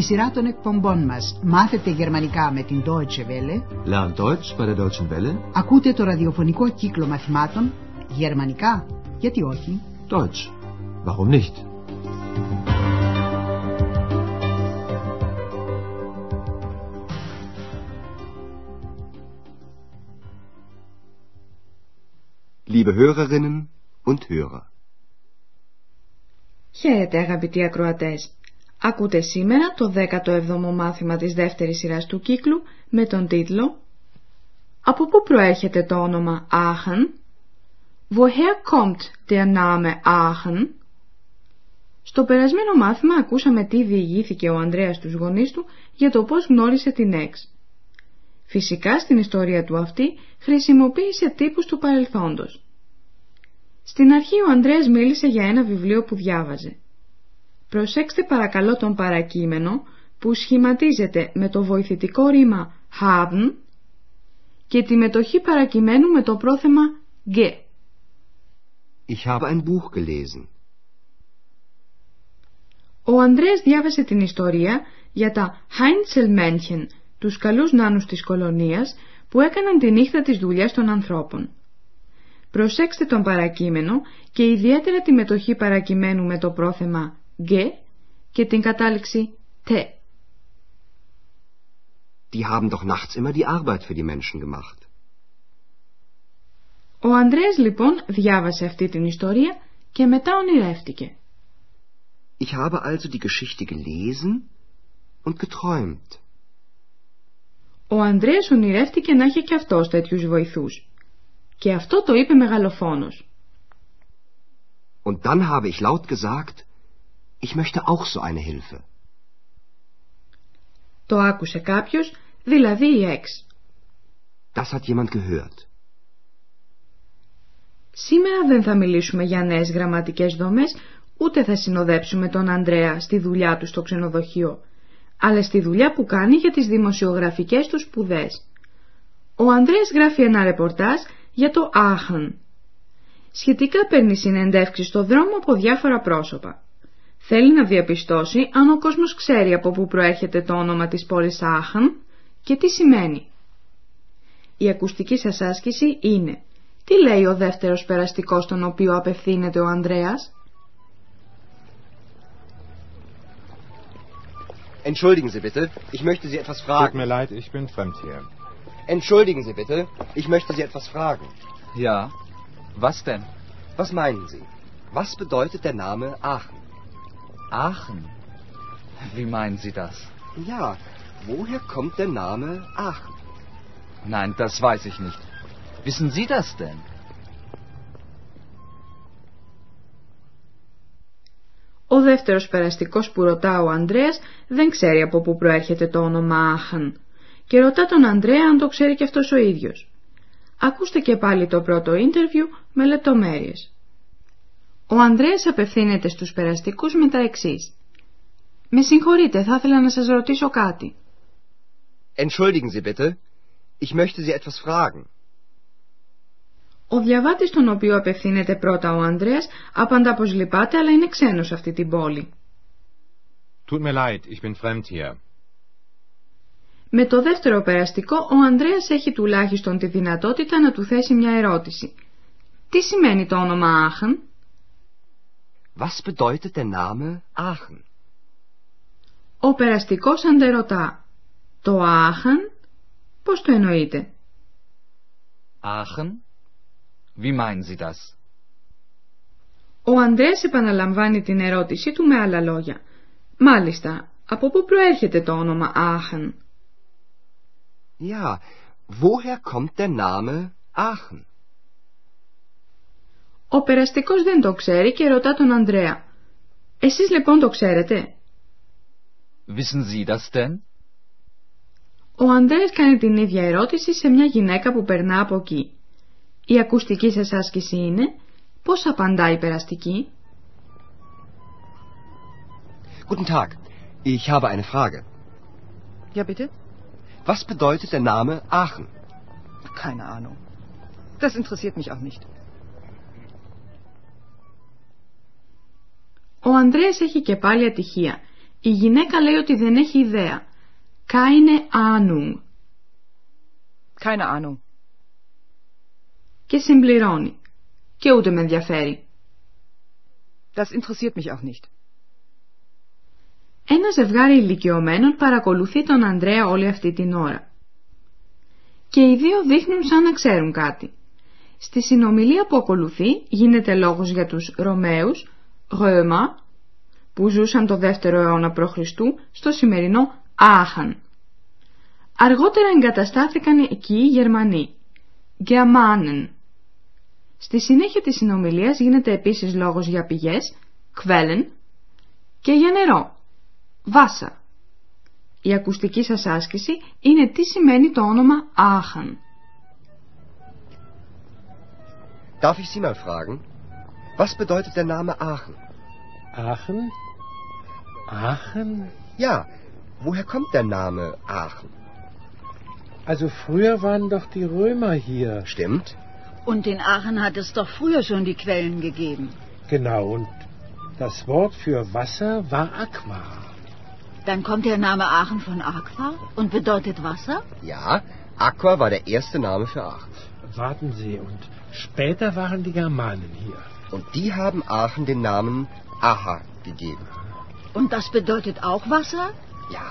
Στη σειρά των εκπομπών μας μάθετε γερμανικά με την Deutsche Welle. Lern Deutsch bei der Deutschen Welle. Ακούτε το ραδιοφωνικό κύκλο μαθημάτων γερμανικά, γιατί όχι. Deutsch, warum nicht? Liebe Hörerinnen und Hörer. Χαίρετε αγαπητοί ακροατές. Ακούτε σήμερα το 17ο μάθημα της δεύτερης σειράς του κύκλου με τον τίτλο «Από πού προέρχεται το όνομα Aachen? Woher kommt der Name Aachen?» Στο περασμένο μάθημα ακούσαμε τι διηγήθηκε ο Ανδρέας στους γονείς του για το πώς γνώρισε την Εξ. Φυσικά στην ιστορία του αυτή χρησιμοποίησε τύπους του παρελθόντος. Στην αρχή ο Ανδρέας μίλησε για ένα βιβλίο που διάβαζε. Προσέξτε παρακαλώ τον παρακείμενο που σχηματίζεται με το βοηθητικό ρήμα haben και τη μετοχή παρακειμένου με το πρόθεμα ge. Ich habe ein Buch gelesen. Ο Ανδρέας διάβασε την ιστορία για τα Heinzelmännchen, τους καλούς νάνους της κολονίας που έκαναν τη νύχτα της δουλειάς των ανθρώπων. Προσέξτε τον παρακείμενο και ιδιαίτερα τη μετοχή παρακειμένου με το πρόθεμα ge και την κατάληξη te. Die haben doch nachts immer die Arbeit für die Menschen gemacht. Ο Ανδρέας λοιπόν διάβασε αυτή την ιστορία και μετά ονειρεύτηκε. Ich habe also die Geschichte gelesen und geträumt. Ο Ανδρέας ονειρεύτηκε να είχε και αυτός τέτοιους βοηθούς. Και αυτό το είπε μεγαλοφόνος. Und dann habe ich laut gesagt, ich möchte auch so eine Hilfe. Το άκουσε κάποιος, δηλαδή η Εξ. Das hat jemand gehört. Σήμερα δεν θα μιλήσουμε για νέες γραμματικές δομές, ούτε θα συνοδέψουμε τον Ανδρέα στη δουλειά του στο ξενοδοχείο, αλλά στη δουλειά που κάνει για τις δημοσιογραφικές του σπουδές. Ο Ανδρέας γράφει ένα ρεπορτάζ για το Aachen. Σχετικά παίρνει συνεντεύξεις στο δρόμο από διάφορα πρόσωπα. Θέλει να διαπιστώσει αν ο κόσμος ξέρει από πού προέρχεται το όνομα της πόλης Aachen και τι σημαίνει. Η ακουστική σας άσκηση είναι τι λέει ο δεύτερος περαστικός στον οποίο απευθύνεται ο Ανδρέας. Entschuldigen Sie bitte, ich möchte Sie etwas fragen. Tut mir leid, ich bin fremd hier. Entschuldigen Sie bitte, ich möchte Sie etwas fragen. Ja, was denn? Was meinen Sie? Was bedeutet der Name Aachen? Aachen? Wie meinen Sie das? Ja, woher kommt der Name Aachen? Nein, das weiß ich nicht. Wissen Sie das denn? Ο δεύτερος περαστικός που ρωτά ο Ανδρέας δεν ξέρει από πού προέρχεται το όνομα Aachen και ρωτά τον Ανδρέα αν το ξέρει και αυτός ο ίδιος. Ακούστε και πάλι το πρώτο ίντερβιου με λεπτομέρειες. Ο Ανδρέας απευθύνεται στους περαστικούς με τα εξής. Με συγχωρείτε, θα ήθελα να σας ρωτήσω κάτι. Entschuldigen Sie bitte, ich möchte Sie etwas fragen. Ο διαβάτης στον οποίο απευθύνεται πρώτα ο Ανδρέας απαντά πως λυπάται αλλά είναι ξένος σε αυτή την πόλη. Tut mir leid, ich bin fremd hier. Με το δεύτερο περαστικό ο Ανδρέας έχει τουλάχιστον τη δυνατότητα να του θέσει μια ερώτηση. Τι σημαίνει το όνομα Aachen? Was bedeutet der Name Aachen? Ο περαστικός αντερωτά. Το Aachen, πώς το εννοείτε? Aachen? Wie meinen Sie das? Ο Ανδρέας επαναλαμβάνει την ερώτησή του με άλλα λόγια. Μάλιστα, από πού προέρχεται το όνομα Aachen? Ja, woher kommt der Name Aachen? Ο περαστικός δεν το ξέρει και ρωτά τον Ανδρέα. Εσείς λοιπόν το ξέρετε? Wissen Sie das denn? Ο Ανδρέας κάνει την ίδια ερώτηση σε μια γυναίκα που περνά από εκεί. Η ακουστική σας άσκηση είναι πώς απαντά η περαστική. Guten Tag, ich habe eine Frage. Ja, bitte? Was bedeutet der Name Aachen? Keine Ahnung. Das interessiert mich auch nicht. Ο Ανδρέας έχει και πάλι ατυχία. Η γυναίκα λέει ότι δεν έχει ιδέα. Keine Ahnung. Keine Ahnung. Και συμπληρώνει. Και ούτε με ενδιαφέρει. Das interessiert mich auch nicht. Ένα ζευγάρι ηλικιωμένων παρακολουθεί τον Ανδρέα όλη αυτή την ώρα. Και οι δύο δείχνουν σαν να ξέρουν κάτι. Στη συνομιλία που ακολουθεί γίνεται λόγος για τους Ρωμαίους, Römer, που ζούσαν το 2ο αιώνα π.Χ. στο σημερινό Aachen. Αργότερα εγκαταστάθηκαν εκεί οι Γερμανοί, Germanen. Στη συνέχεια της συνομιλίας γίνεται επίσης λόγος για πηγές, Quellen, και για νερό, Wasser. Η ακουστική σας άσκηση είναι τι σημαίνει το όνομα Aachen. Darf ich Sie mal fragen, was bedeutet der Name Aachen? Aachen? Aachen? Ja, woher kommt der Name Aachen? Also früher waren doch die Römer hier. Stimmt. Und in Aachen hat es doch früher schon die Quellen gegeben. Genau, und das Wort für Wasser war Aqua. Dann kommt der Name Aachen von Aqua und bedeutet Wasser? Ja, Aqua war der erste Name für Aachen. Warten Sie, und später waren die Germanen hier. Und die haben Aachen den Namen Aha gegeben. Und das bedeutet auch Wasser? Ja.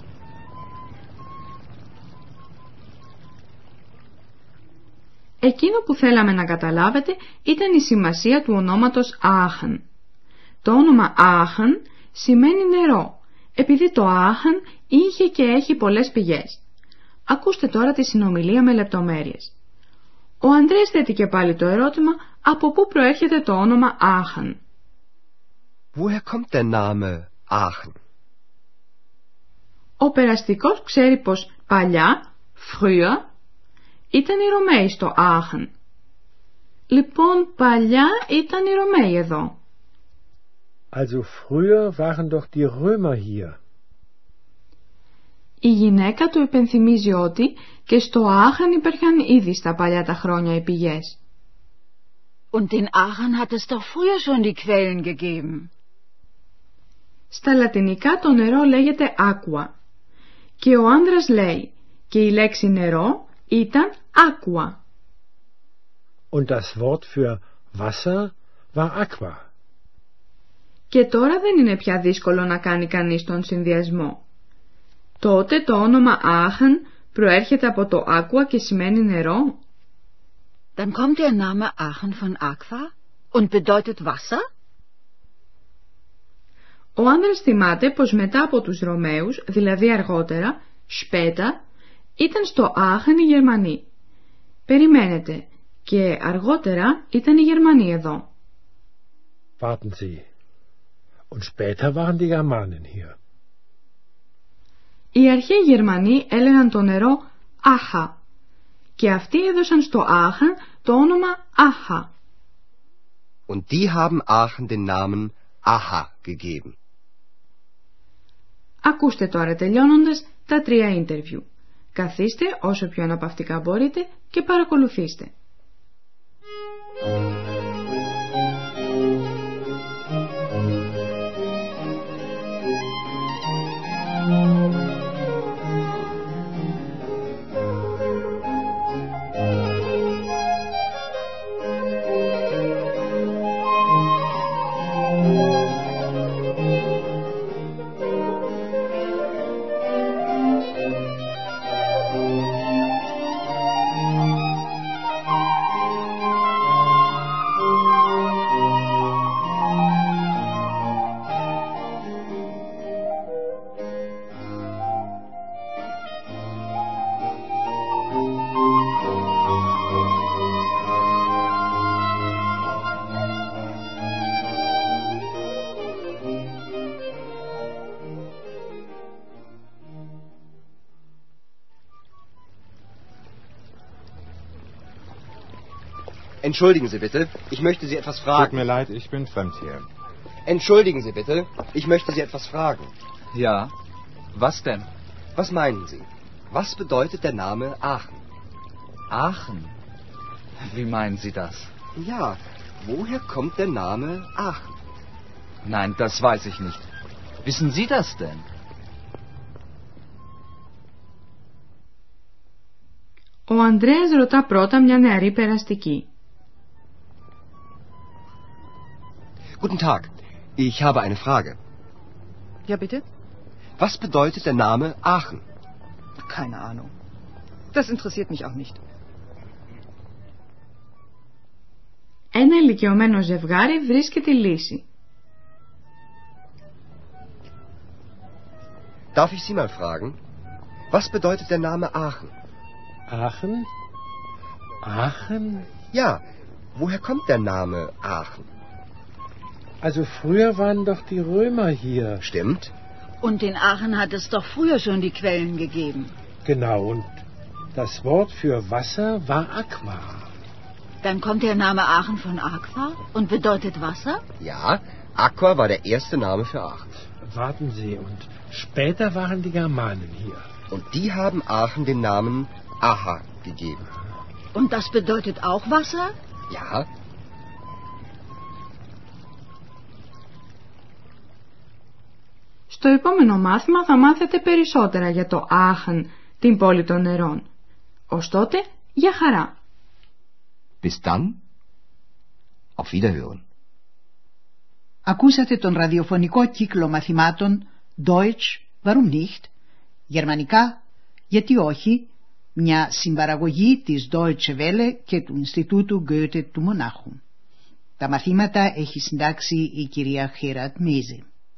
Εκείνο που θέλαμε να καταλάβετε ήταν η σημασία του ονόματος Aachen. Το όνομα Aachen σημαίνει νερό, επειδή το Aachen είχε και έχει πολλές πηγές. Ακούστε τώρα τη συνομιλία με λεπτομέρειες. Ο Ανδρέας θέτει και πάλι το ερώτημα από πού προέρχεται το όνομα Aachen. Woher kommt der Name Aachen? Ο περαστικός ξέρει πως παλιά, früher, ήταν οι Ρωμαίοι στο Aachen. Λοιπόν, παλιά ήταν οι Ρωμαίοι εδώ. Also früher waren doch die Römer hier. Η γυναίκα του υπενθυμίζει ότι και στο Aachen υπήρχαν ήδη στα παλιά τα χρόνια οι πηγές. Und in Aachen hat es doch früher schon die Quellen gegeben. Στα λατινικά το νερό λέγεται aqua. Και ο άνδρας λέει και η λέξη νερό ήταν aqua. Und das Wort für Wasser war Aqua. Και τώρα δεν είναι πια δύσκολο να κάνει κανείς τον συνδυασμό. Τότε το όνομα Aachen προέρχεται από το aqua και σημαίνει νερό. Dann kommt der Name Aachen von Aqua und bedeutet Wasser? Ο άνδρας θυμάται πως μετά από τους Ρωμαίους, δηλαδή αργότερα, später, ήταν στο Aachen οι Γερμανοί. Περιμένετε, και αργότερα ήταν οι Γερμανοί εδώ. Warten Sie. Und später waren die Germanen hier. Οι αρχαίοι Γερμανοί έλεγαν το νερό Aha και αυτοί έδωσαν στο Aachen το όνομα Aha. Und die haben Aachen den Namen Aha gegeben. Ακούστε τώρα τελειώνοντας τα 3 interview. Καθίστε όσο πιο αναπαυτικά μπορείτε και παρακολουθήστε. Entschuldigen Sie bitte, ich möchte Sie etwas fragen. Tut mir leid, ich bin fremd hier. Entschuldigen Sie bitte, ich möchte Sie etwas fragen. Ja, was denn? Was meinen Sie? Was bedeutet der Name Aachen? Aachen? Wie meinen Sie das? Ja, woher kommt der Name Aachen? Nein, das weiß ich nicht. Wissen Sie das denn? Ο Ανδρέας ρωτά πρώτα μια νεαρή περαστική. Guten Tag, ich habe eine Frage. Ja, bitte? Was bedeutet der Name Aachen? Keine Ahnung. Das interessiert mich auch nicht. Ένα ηλικιωμένο ζευγάρι βρίσκει τη λύση. Darf ich Sie mal fragen? Was bedeutet der Name Aachen? Aachen? Aachen? Ja, woher kommt der Name Aachen? Also früher waren doch die Römer hier. Stimmt. Und in Aachen hat es doch früher schon die Quellen gegeben. Genau, und das Wort für Wasser war Aqua. Dann kommt der Name Aachen von Aqua und bedeutet Wasser? Ja, Aqua war der erste Name für Aachen. Warten Sie, und später waren die Germanen hier. Und die haben Aachen den Namen Aha gegeben. Und das bedeutet auch Wasser? Ja. Στο επόμενο μάθημα θα μάθετε περισσότερα για το Aachen, την πόλη των νερών. Ως τότε, για χαρά! Bis dann. Auf Wiederhören. Ακούσατε τον ραδιοφωνικό κύκλο μαθημάτων Deutsch, warum nicht? Γερμανικά, γιατί όχι? Μια συμπαραγωγή της Deutsche Welle και του Ινστιτούτου Goethe του Μονάχου. Τα μαθήματα έχει συντάξει η κυρία Χέρατ Μέζε.